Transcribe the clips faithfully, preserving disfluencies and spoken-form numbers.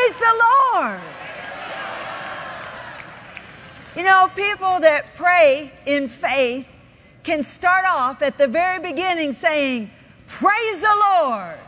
Praise the Lord. You know, people that pray in faith can start off at the very beginning saying, praise the Lord.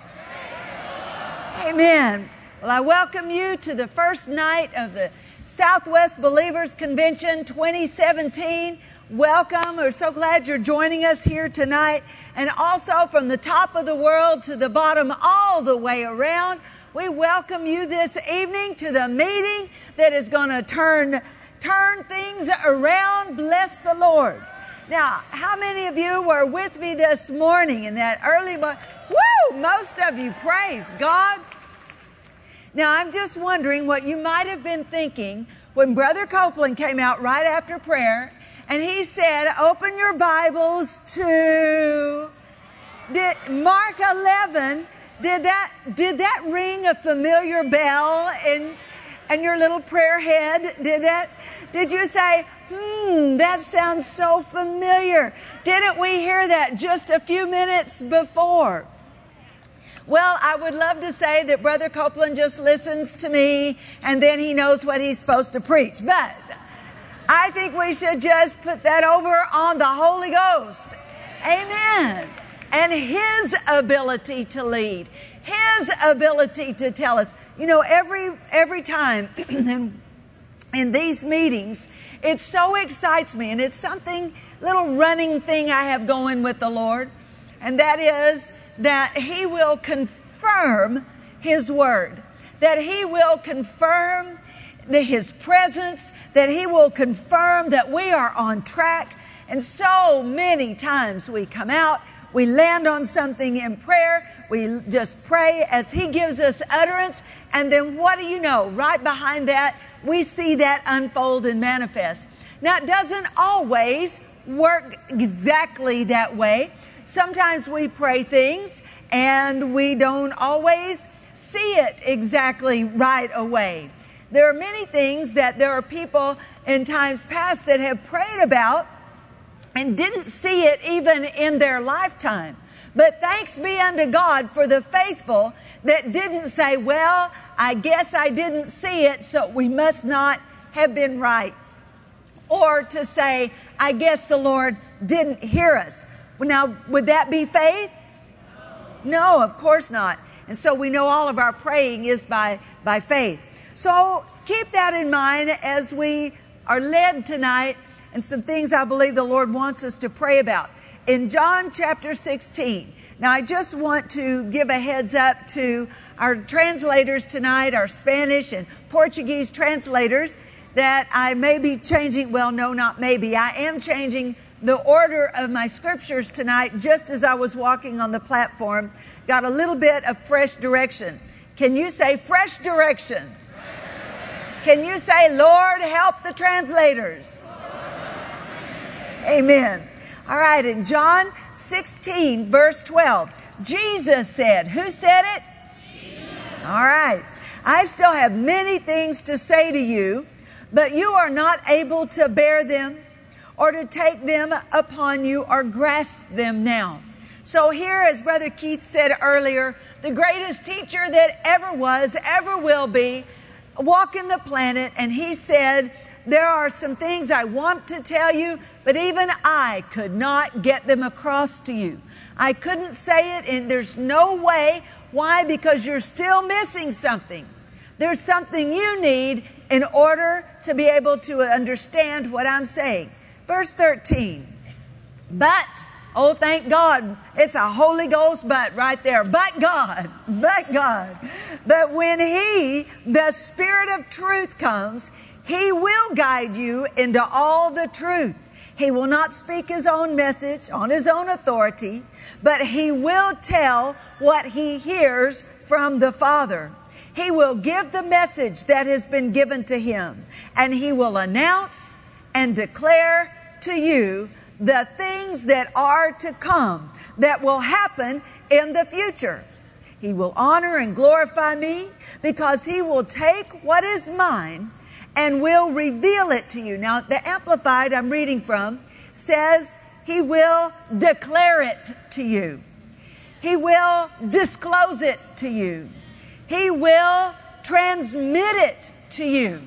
Amen. Well, I welcome you to the first night of the Southwest Believers Convention twenty seventeen. Welcome. We're so glad you're joining us here tonight. And also from the top of the world to the bottom, all the way around, we welcome you this evening to the meeting that is going to turn, turn things around. Bless the Lord. Now, how many of you were with me this morning in that early morning? Woo! Most of you, praise God. Now, I'm just wondering what you might have been thinking when Brother Copeland came out right after prayer and he said, open your Bibles to did, Mark eleven. Did that, did that ring a familiar bell in, in your little prayer head? Did that? Did you say, hmm, that sounds so familiar? Didn't we hear that just a few minutes before? Well, I would love to say that Brother Copeland just listens to me and then he knows what he's supposed to preach. But I think we should just put that over on the Holy Ghost. Amen. And His ability to lead. His ability to tell us. You know, every every time in, in these meetings, it so excites me. And it's something, little running thing I have going with the Lord. And that is that He will confirm His word, that He will confirm the, His presence, that He will confirm that we are on track. And so many times we come out, we land on something in prayer, we just pray as He gives us utterance, and then what do you know? Right behind that, we see that unfold and manifest. Now, it doesn't always work exactly that way. Sometimes we pray things and we don't always see it exactly right away. There are many things that there are people in times past that have prayed about and didn't see it even in their lifetime. But thanks be unto God for the faithful that didn't say, well, I guess I didn't see it, so we must not have been right. Or to say, I guess the Lord didn't hear us. Now, would that be faith? No, of course not. And so we know all of our praying is by, by faith. So keep that in mind as we are led tonight and some things I believe the Lord wants us to pray about. In John chapter sixteen, now I just want to give a heads up to our translators tonight, our Spanish and Portuguese translators, that I may be changing, well, no, not maybe, I am changing the order of my scriptures tonight just as I was walking on the platform. Got a little bit of fresh direction. Can you say fresh direction? Can you say, Lord, help the translators? Amen. All right, in John sixteen, verse twelve, Jesus said, who said it? Jesus. All right. I still have many things to say to you, but you are not able to bear them or to take them upon you or grasp them now. So here, as Brother Keith said earlier, the greatest teacher that ever was, ever will be, walking the planet, and he said, there are some things I want to tell you, but even I could not get them across to you. I couldn't say it, and there's no way. Why? Because you're still missing something. There's something you need in order to be able to understand what I'm saying. Verse thirteen, but, oh, thank God, it's a Holy Ghost but right there. But God, but God. But when He, the Spirit of truth, comes, He will guide you into all the truth. He will not speak His own message on His own authority, but He will tell what He hears from the Father. He will give the message that has been given to Him, and He will announce and declare to you the things that are to come, that will happen in the future. He will honor and glorify me because He will take what is mine and will reveal it to you. Now, the Amplified I'm reading from says He will declare it to you. He will disclose it to you. He will transmit it to you.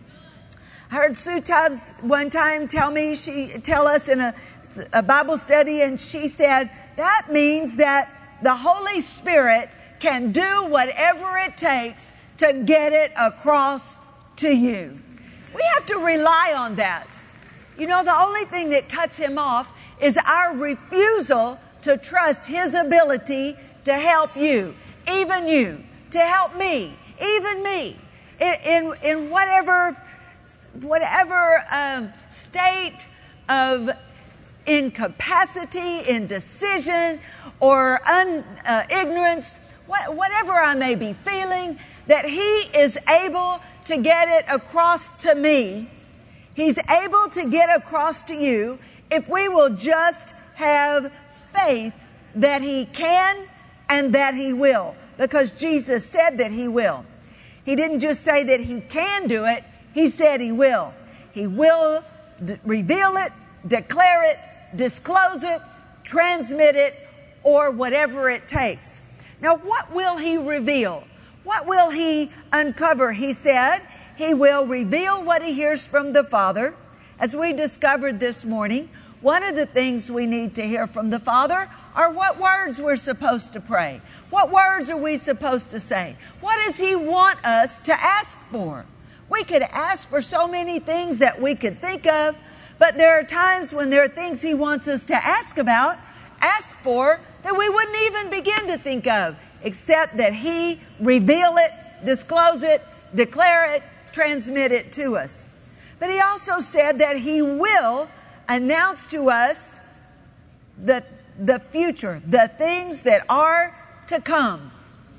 I heard Sue Tubbs one time tell me, she tell us in a, a Bible study, and she said, that means that the Holy Spirit can do whatever it takes to get it across to you. We have to rely on that. You know, the only thing that cuts him off is our refusal to trust his ability to help you, even you, to help me, even me, in, in, in whatever, whatever um, state of incapacity, indecision, or un, uh, ignorance, what, whatever I may be feeling, that he is able to get it across to me. He's able to get across to you if we will just have faith that he can and that he will, because Jesus said that he will. He didn't just say that he can do it, he said he will. He will d- reveal it, declare it, disclose it, transmit it, or whatever it takes. Now, what will he reveal? What will he uncover? He said he will reveal what he hears from the Father. As we discovered this morning, one of the things we need to hear from the Father are what words we're supposed to pray. What words are we supposed to say? What does he want us to ask for? We could ask for so many things that we could think of, but there are times when there are things he wants us to ask about, ask for, that we wouldn't even begin to think of, except that he reveal it, disclose it, declare it, transmit it to us. But he also said that he will announce to us the, the future, the things that are to come.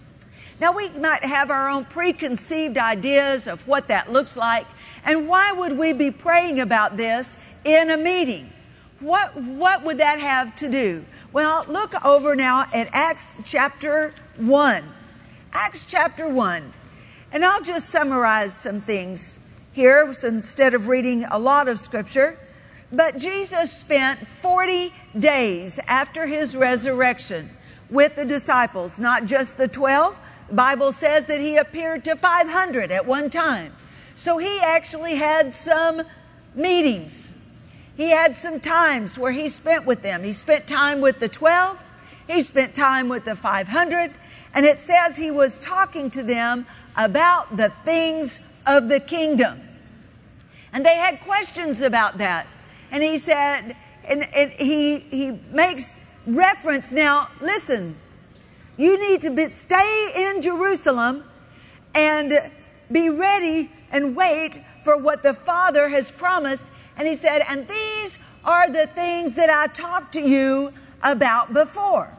Now, we might have our own preconceived ideas of what that looks like, and why would we be praying about this in a meeting? What, what would that have to do? Well, look over now at Acts chapter one. Acts chapter one. And I'll just summarize some things here instead of reading a lot of scripture. But Jesus spent forty days after his resurrection with the disciples, not just the twelve. The Bible says that he appeared to five hundred at one time. So he actually had some meetings. He had some times where he spent with them. He spent time with the twelve. He spent time with the five hundred. And it says he was talking to them about the things of the kingdom. And they had questions about that. And he said, and, and he, he makes reference now, listen, you need to be, stay in Jerusalem and be ready and wait for what the Father has promised. And he said, and these are the things that I talked to you about before.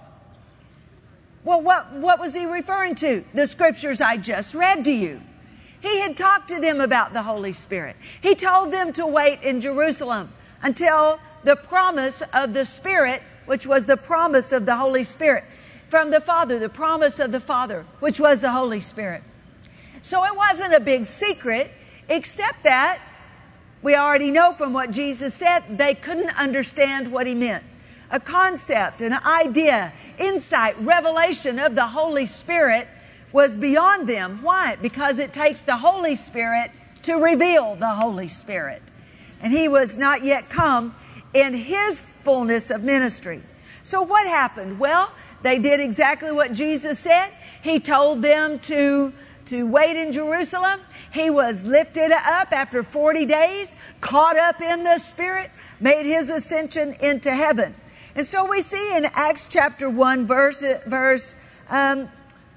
Well, what, what was he referring to? The scriptures I just read to you. He had talked to them about the Holy Spirit. He told them to wait in Jerusalem until the promise of the Spirit, which was the promise of the Holy Spirit, from the Father, the promise of the Father, which was the Holy Spirit. So it wasn't a big secret, except that we already know from what Jesus said, they couldn't understand what he meant. A concept, an idea, insight, revelation of the Holy Spirit was beyond them. Why? Because it takes the Holy Spirit to reveal the Holy Spirit. And he was not yet come in his fullness of ministry. So what happened? Well, they did exactly what Jesus said. He told them to, to wait in Jerusalem. He was lifted up after forty days, caught up in the Spirit, made his ascension into heaven. And so we see in Acts chapter one, verse, verse um,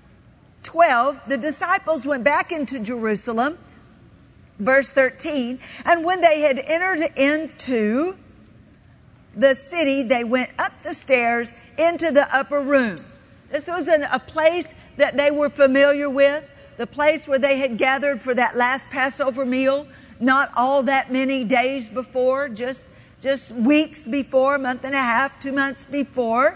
twelve, the disciples went back into Jerusalem, verse thirteen, and when they had entered into the city, they went up the stairs into the upper room. This was an, a place that they were familiar with, the place where they had gathered for that last Passover meal, not all that many days before, just, just weeks before, a month and a half, two months before.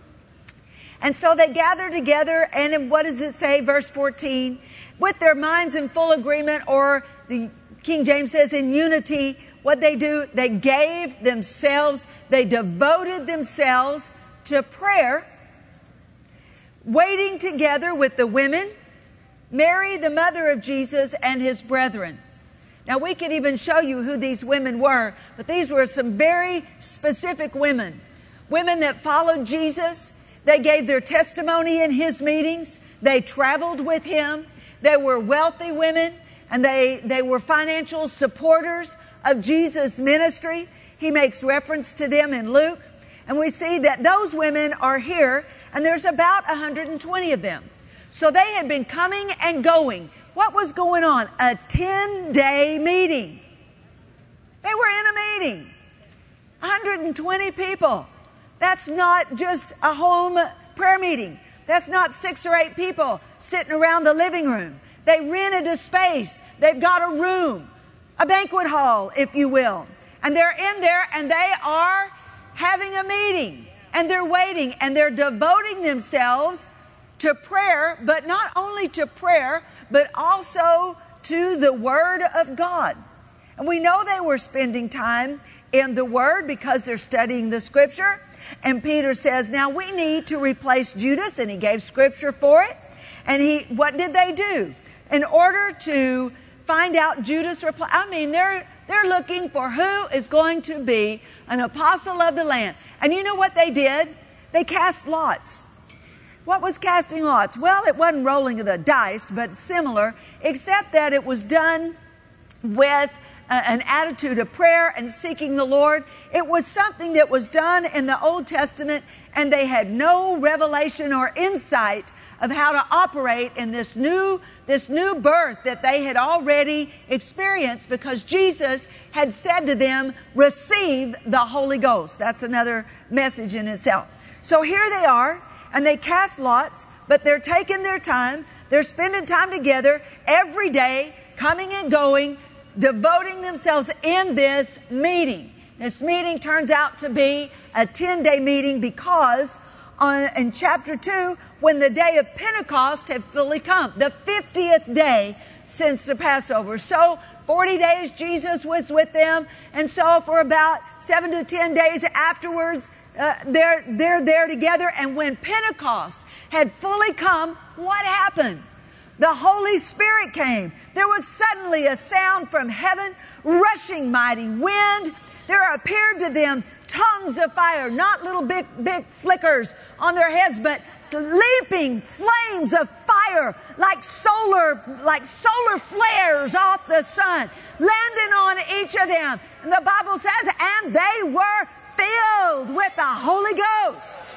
And so they gathered together, and in, what does it say, verse fourteen? With their minds in full agreement, or the King James says in unity, what they do, they gave themselves, they devoted themselves to prayer, waiting together with the women Mary, the mother of Jesus, and his brethren. Now, we could even show you who these women were, but these were some very specific women. Women that followed Jesus. They gave their testimony in his meetings. They traveled with him. They were wealthy women, and they, they were financial supporters of Jesus' ministry. He makes reference to them in Luke. And we see that those women are here, and there's about one hundred twenty of them. So they had been coming and going. What was going on? A ten-day meeting. They were in a meeting. one hundred twenty people. That's not just a home prayer meeting. That's not six or eight people sitting around the living room. They rented a space. They've got a room, a banquet hall, if you will. And they're in there and they are having a meeting. And they're waiting and they're devoting themselves to prayer, but not only to prayer, but also to the Word of God. And we know they were spending time in the Word because they're studying the Scripture. And Peter says, now we need to replace Judas, and he gave Scripture for it. And he, what did they do? In order to find out Judas' reply, I mean, they're, they're looking for who is going to be an apostle of the land. And you know what they did? They cast lots. What was casting lots? Well, it wasn't rolling of the dice, but similar, except that it was done with an attitude of prayer and seeking the Lord. It was something that was done in the Old Testament, and they had no revelation or insight of how to operate in this new, this new birth that they had already experienced, because Jesus had said to them, receive the Holy Ghost. That's another message in itself. So here they are, and they cast lots, but they're taking their time. They're spending time together every day, coming and going, devoting themselves in this meeting. This meeting turns out to be a ten-day meeting because on, in chapter two, when the day of Pentecost had fully come, the fiftieth day since the Passover. So forty days Jesus was with them, and so for about seven to ten days afterwards, uh, they're, they're there together. And when Pentecost had fully come, what happened? The Holy Spirit came. There was suddenly a sound from heaven, rushing mighty wind. There appeared to them tongues of fire, not little big, big flickers on their heads, but leaping flames of fire like solar, like solar flares off the sun, landing on each of them. And the Bible says, and they were filled with the Holy Ghost.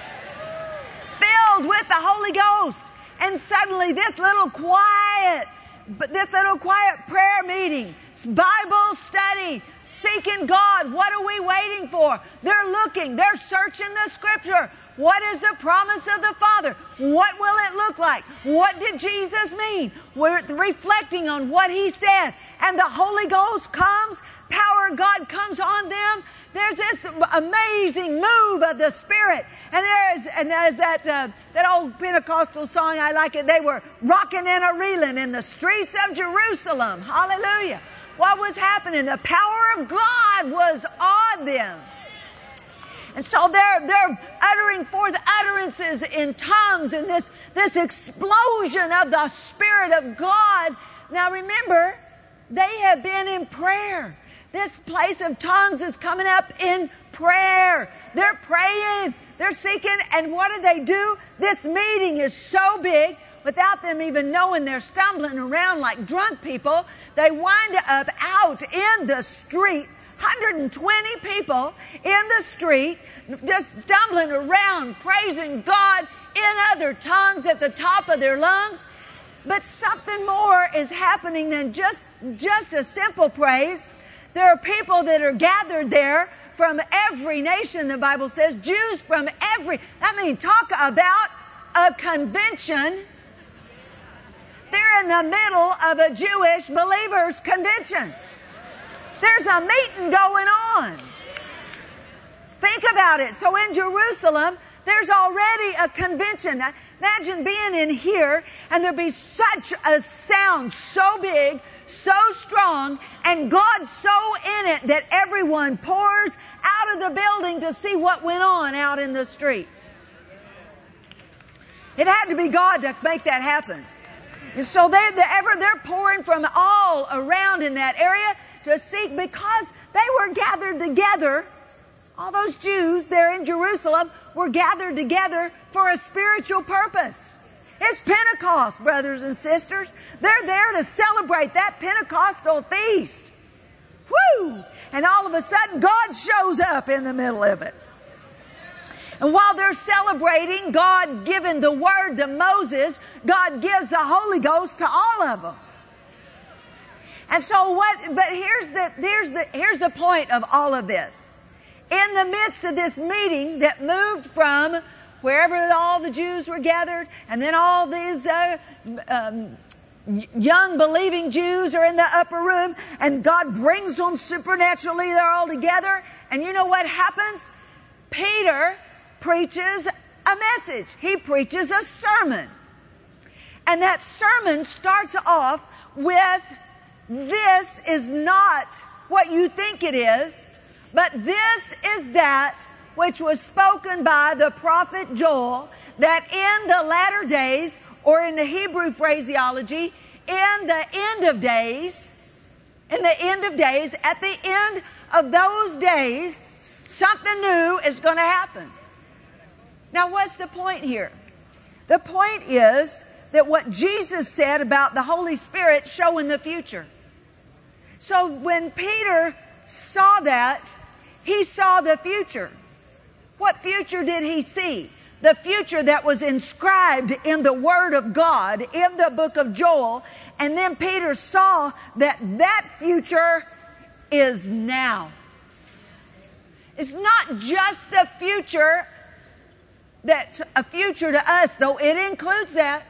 Filled with the Holy Ghost. And suddenly this little quiet, but this little quiet prayer meeting, Bible study, seeking God. What are we waiting for? They're looking, they're searching the Scripture. What is the promise of the Father? What will it look like? What did Jesus mean? We're reflecting on what He said. And the Holy Ghost comes, power of God comes on them. There's this amazing move of the Spirit. And there's, and there's that, uh, that old Pentecostal song, I like it. They were rocking and a-reeling in the streets of Jerusalem. Hallelujah. What was happening? The power of God was on them. And so they're, they're uttering forth utterances in tongues and this, this explosion of the Spirit of God. Now remember, they have been in prayer. This place of tongues is coming up in prayer. They're praying. They're seeking. And what do they do? This meeting is so big, without them even knowing, they're stumbling around like drunk people. They wind up out in the street, one hundred twenty people in the street, just stumbling around, praising God in other tongues at the top of their lungs. But something more is happening than just, just a simple praise. There are people that are gathered there from every nation, the Bible says, Jews from every, I mean, talk about a convention. They're in the middle of a Jewish believers' convention. There's a meeting going on. Think about it. So in Jerusalem, there's already a convention. Imagine being in here and there'd be such a sound so big, so strong, and God so in it that everyone pours out of the building to see what went on out in the street. It had to be God to make that happen. And so they, ever they're pouring from all around in that area to seek, because they were gathered together. All those Jews there in Jerusalem were gathered together for a spiritual purpose. It's Pentecost, brothers and sisters. They're there to celebrate that Pentecostal feast. Woo! And all of a sudden, God shows up in the middle of it. And while they're celebrating, God giving the word to Moses, God gives the Holy Ghost to all of them. And so what, but here's the, here's the, here's the point of all of this. In the midst of this meeting that moved from wherever all the Jews were gathered, and then all these uh, um, young believing Jews are in the upper room, and God brings them supernaturally, they're all together. And you know what happens? Peter preaches a message. He preaches a sermon. And that sermon starts off with, this is not what you think it is, but this is that which was spoken by the prophet Joel, that in the latter days, or in the Hebrew phraseology, in the end of days, in the end of days, at the end of those days, something new is going to happen. Now, what's the point here? The point is that what Jesus said about the Holy Spirit showing the future. So when Peter saw that, he saw the future. What future did he see? The future that was inscribed in the Word of God, in the book of Joel. And then Peter saw that that future is now. It's not just the future that's a future to us, though it includes that.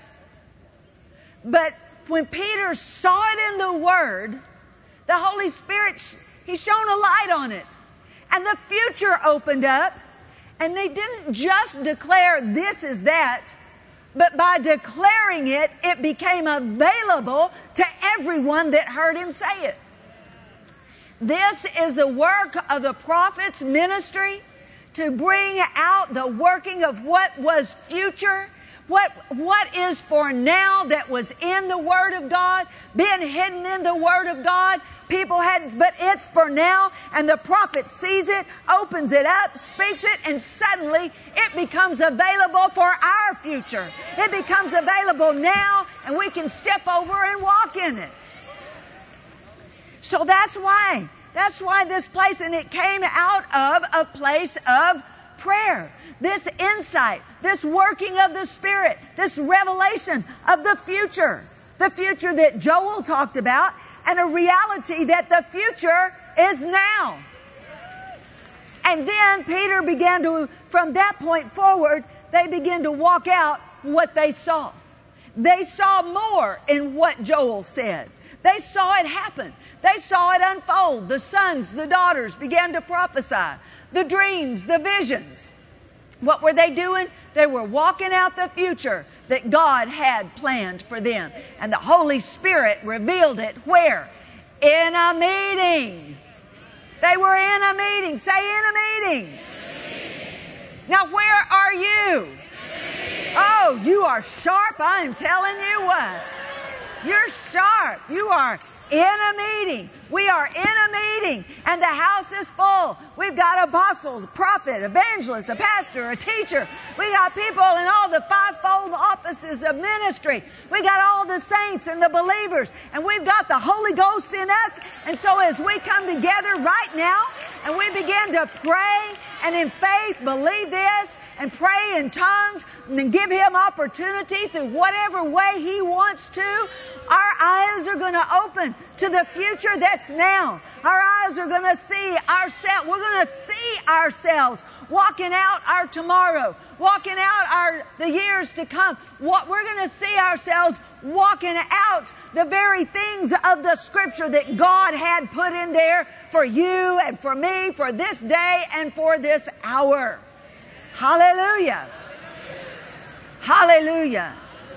But when Peter saw it in the Word, the Holy Spirit, He shone a light on it. And the future opened up. And they didn't just declare this is that, but by declaring it, it became available to everyone that heard him say it. This is the work of the prophet's ministry, to bring out the working of what was future, what, what is for now that was in the Word of God, been hidden in the Word of God. People had, but it's for now, and the prophet sees it, opens it up, speaks it, and suddenly it becomes available for our future. It becomes available now, and we can step over and walk in it. So that's why, that's why this place, and it came out of a place of prayer. This insight, this working of the Spirit, this revelation of the future, the future that Joel talked about, and a reality that the future is now. And then Peter began to, from that point forward, they began to walk out what they saw. They saw more in what Joel said. They saw it happen. They saw it unfold. The sons, the daughters began to prophesy. The dreams, the visions. What were they doing? They were walking out the future that God had planned for them. And the Holy Spirit revealed it where? In a meeting. They were in a meeting. Say, in a meeting. Now, where are you? Oh, you are sharp. I am telling you what. You're sharp. You are in a meeting. We are in a meeting, and the house is full. We've got apostles, a prophet, evangelist, a pastor, a teacher. We got people in all the fivefold offices of ministry. We got all the saints and the believers, and we've got the Holy Ghost in us. And so as we come together right now and we begin to pray and in faith believe this and pray in tongues and give Him opportunity through whatever way He wants to, our eyes are going to open to the future that's now. Our eyes are going to see ourselves. We're going to see ourselves walking out our tomorrow, walking out our the years to come. What we're going to see ourselves walking out the very things of the Scripture that God had put in there for you and for me, for this day and for this hour. Hallelujah. Hallelujah.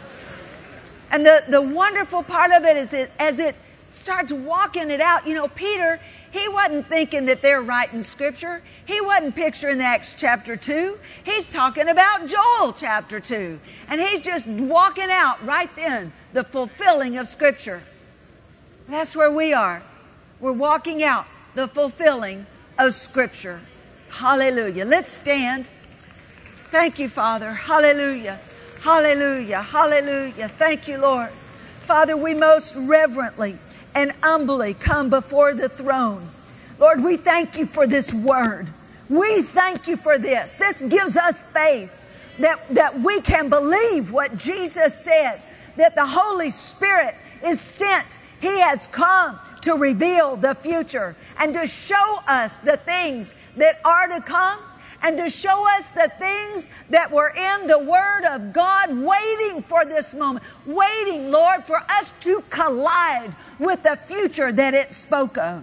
And the, the wonderful part of it is that as it starts walking it out, you know, Peter, he wasn't thinking that they're writing Scripture. He wasn't picturing Acts chapter two. He's talking about Joel chapter two. And he's just walking out right then the fulfilling of Scripture. That's where we are. We're walking out the fulfilling of Scripture. Hallelujah. Let's stand. Thank you, Father. Hallelujah. Hallelujah. Hallelujah. Thank you, Lord. Father, we most reverently and humbly come before the throne. Lord, we thank you for this word. We thank you for this. This gives us faith that, that we can believe what Jesus said, that the Holy Spirit is sent. He has come to reveal the future and to show us the things that are to come and to show us the things that were in the Word of God, waiting for this moment, waiting, Lord, for us to collide with the future that it spoke of.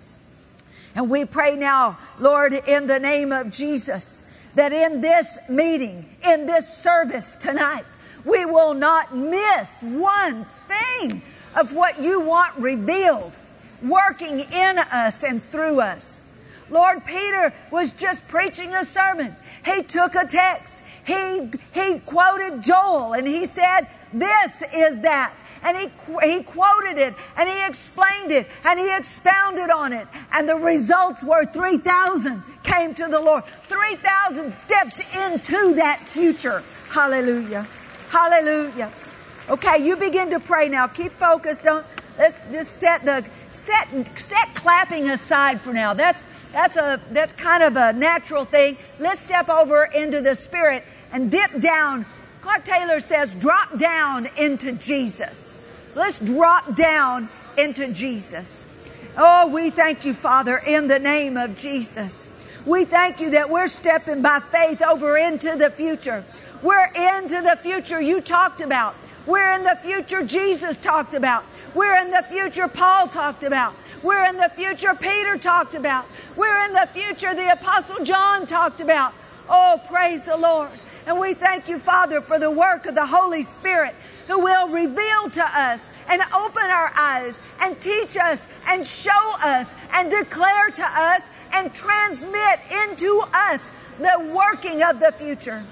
And we pray now, Lord, in the name of Jesus, that in this meeting, in this service tonight, we will not miss one thing of what you want revealed, working in us and through us. Lord, Peter was just preaching a sermon. He took a text. He, he quoted Joel and he said, this is that. And he, he quoted it and he explained it and he expounded on it. And the results were three thousand came to the Lord. three thousand stepped into that future. Hallelujah. Hallelujah. Okay, you begin to pray now. Keep focused. Don't, let's just set the, set, set clapping aside for now. That's, that's a, that's kind of a natural thing. Let's step over into the Spirit and dip down. Clark Taylor says, drop down into Jesus. Let's drop down into Jesus. Oh, we thank you, Father, in the name of Jesus. We thank you that we're stepping by faith over into the future. We're into the future you talked about. We're in the future Jesus talked about. We're in the future Paul talked about. We're in the future Peter talked about. We're in the future the Apostle John talked about. Oh, praise the Lord. And we thank you, Father, for the work of the Holy Spirit who will reveal to us and open our eyes and teach us and show us and declare to us and transmit into us the working of the future.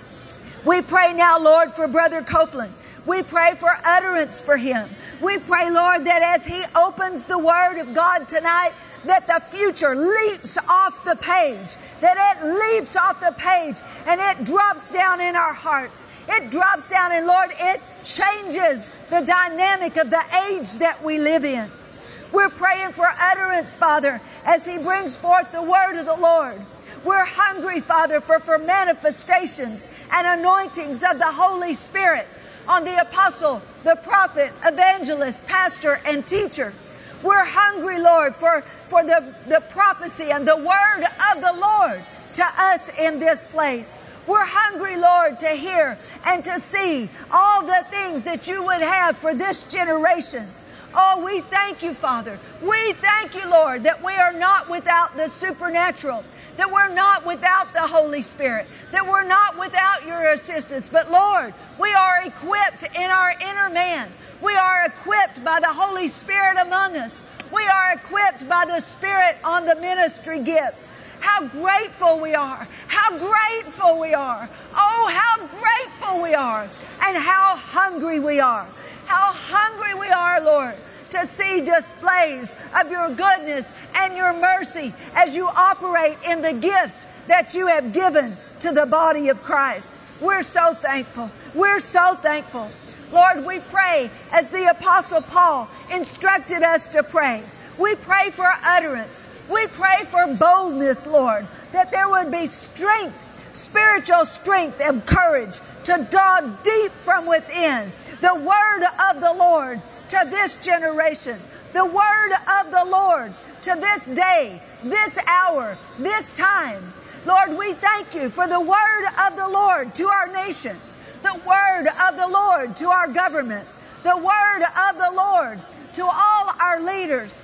We pray now, Lord, for Brother Copeland. We pray for utterance for him. We pray, Lord, that as he opens the Word of God tonight, that the future leaps off the page, that it leaps off the page and it drops down in our hearts. It drops down and, Lord, it changes the dynamic of the age that we live in. We're praying for utterance, Father, as he brings forth the word of the Lord. We're hungry, Father, for, for manifestations and anointings of the Holy Spirit on the apostle, the prophet, evangelist, pastor, and teacher. We're hungry, Lord, for, for the, the prophecy and the word of the Lord to us in this place. We're hungry, Lord, to hear and to see all the things that you would have for this generation. Oh, we thank you, Father. We thank you, Lord, that we are not without the supernatural, that we're not without the Holy Spirit, that we're not without your assistance. But, Lord, we are equipped in our inner man. We are equipped by the Holy Spirit among us. We are equipped by the Spirit on the ministry gifts. How grateful we are. How grateful we are. Oh, how grateful we are. And how hungry we are. How hungry we are, Lord, to see displays of your goodness and your mercy as you operate in the gifts that you have given to the body of Christ. We're so thankful. We're so thankful. Lord, we pray as the Apostle Paul instructed us to pray. We pray for utterance. We pray for boldness, Lord, that there would be strength, spiritual strength and courage to draw deep from within the word of the Lord to this generation, the word of the Lord to this day, this hour, this time. Lord, we thank you for the word of the Lord to our nation, the word of the Lord to our government, the word of the Lord to all our leaders.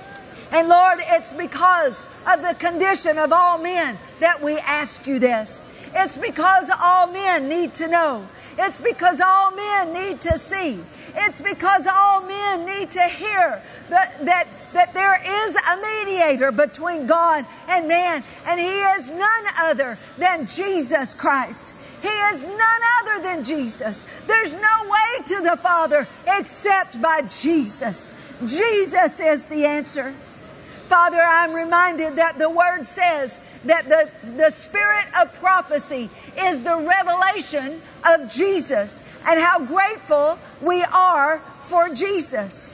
And Lord, it's because of the condition of all men that we ask you this. It's because all men need to know. It's because all men need to see. It's because all men need to hear that, that, that there is a mediator between God and man, and he is none other than Jesus Christ. He is none other than Jesus. There's no way to the Father except by Jesus. Jesus is the answer. Father, I'm reminded that the Word says that the, the spirit of prophecy is the revelation of Jesus, and how grateful we are for Jesus.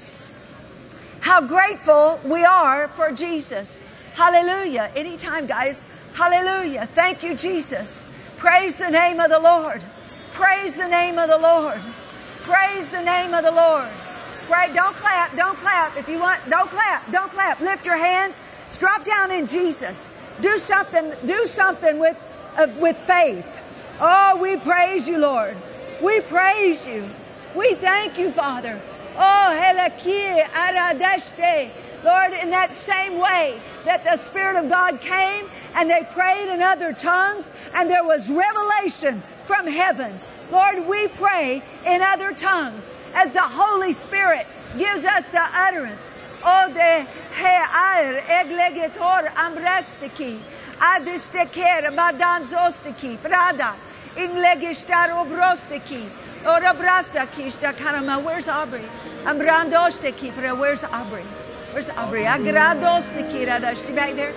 How grateful we are for Jesus. Hallelujah. Anytime, guys. Hallelujah. Thank you, Jesus. Praise the name of the Lord. Praise the name of the Lord. Praise the name of the Lord. Pray. Don't clap. Don't clap. If you want, don't clap. Don't clap. Lift your hands. Drop down in Jesus. Do something. Do something with uh, with faith. Oh, we praise you, Lord. We praise you. We thank you, Father. Oh, helaki aradashte. Lord, in that same way that the Spirit of God came and they prayed in other tongues and there was revelation from heaven. Lord, we pray in other tongues as the Holy Spirit gives us the utterance. Oh, de he'air eglegetor amrestiki adistekere madanzostiki prada inglegistar obrostiki orabrastaki shtakarama. Where's Aubrey? Ambrandostiki, where's Aubrey? Where's Aubrey? Agradostiki radashti back there.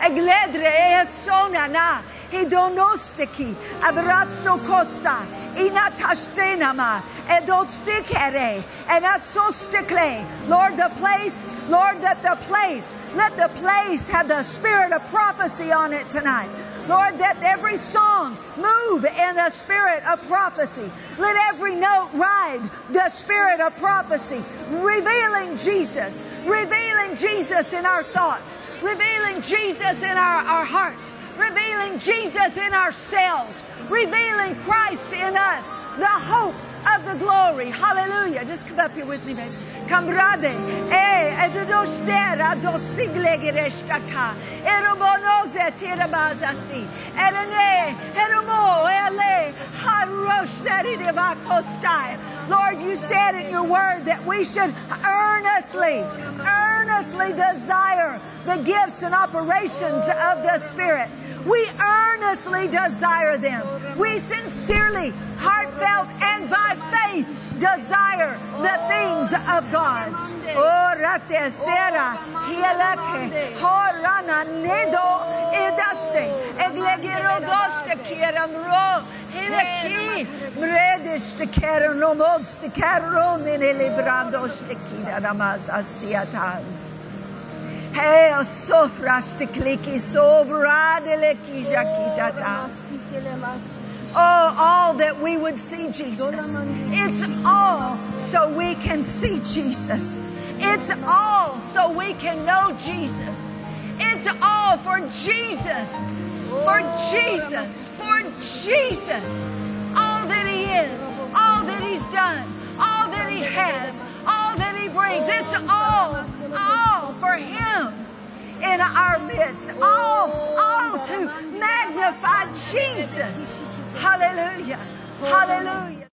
Egledre esona na hidonostiki abratsto costa inatastenama edotstikere enatsostikle. Lord, the place, Lord, that the place, let the place have the spirit of prophecy on it tonight. Lord, that every song move in the spirit of prophecy. Let every note ride the spirit of prophecy, revealing Jesus, revealing Jesus in our thoughts, revealing Jesus in our, our hearts, revealing Jesus in ourselves, revealing Christ in us, the hope of the glory. Hallelujah. Just come up here with me, baby. Kamrade, eh, edostera dosiglegereshtaka, erobonoze tirabazasti, elene, eromo, ele, haroshteri devakostai. Lord, you said in your word that we should earnestly, earnestly desire the gifts and operations of the Spirit. We earnestly desire them. We sincerely, heartfelt, and by faith desire the things of God. Oh, rate sera, hielake, horana nedo edaste, eglegero doste kieramro, hileki, mrediste keronomodste keronine librandoste kinaramaz astiatan. Hey, sofraste kliki sobradele kijakitata. Oh, all that we would see Jesus. It's all so we can see Jesus. It's all so we can know Jesus. It's all for Jesus. For Jesus. For Jesus. All that He is. All that He's done. All that He has. All that He brings. It's all. All for Him in our midst. All. All to magnify Jesus. Hallelujah. Hallelujah.